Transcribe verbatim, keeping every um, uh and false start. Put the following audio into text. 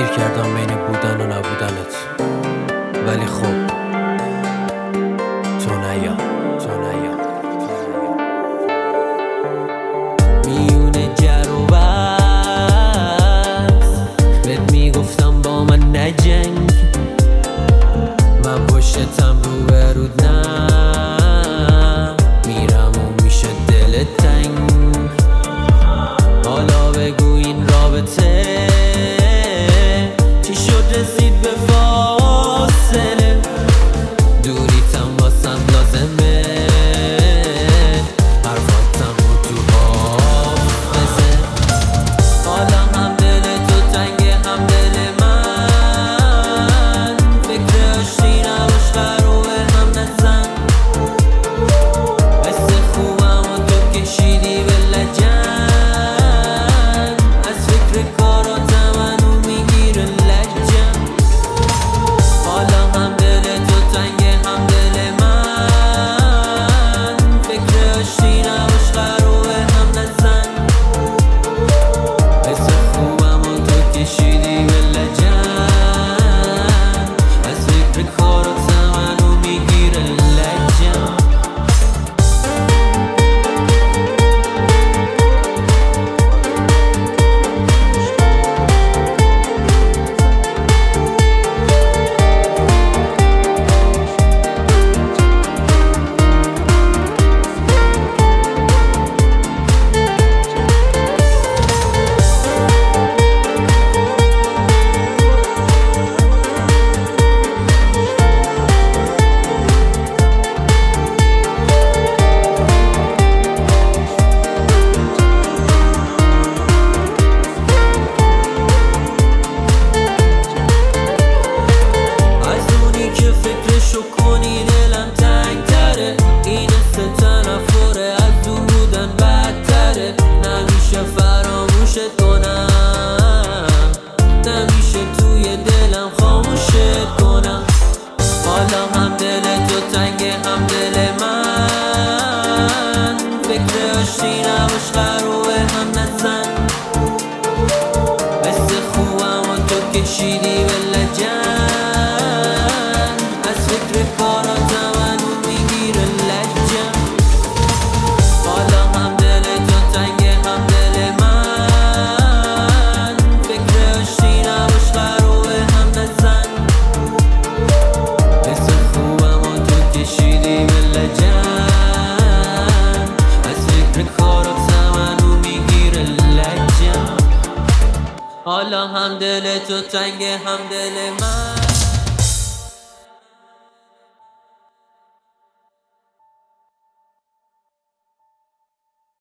گیر کردم بین بودن و نبودنت، ولی خب تو نیا تو نیا میونه جر و بحث بهت میگفتم با من نجنگ، من پشتم رو به رود نه میرم و میشه دلت تنگ. حالا بگو این رابطه چی شد رسید به فاصله، دوریتم واسم لازمه حرفاتم رو تو حافظه. حالا هم دل تو تنگه هم دل من، فکر آشتی نباش قرار به هم نزن، حس خوبم و تو کشیدی به لجن، از فکر کاراتم منو میگیره لجم. حالا هم دل تو تنگه هم دل من، فکر آشتی نباش قرار به هم نزن، حس خوبم و تو کشیدی به لجن، از فکر کاراتم منو میگیره لجم. فکرشو کنی دلم تنگ تره، این ستنفره از دور بودن بدتره، نمیشه فراموشت کنم، نمیشه توی دلم خاموشت کنم. حالا هم دل تو تنگه هم دل من، فکر آشتی نباش قرار به هم نزن، حس خوبم و تو کشیدی به لجن، حالا هم دل تو تنگه هم دل من.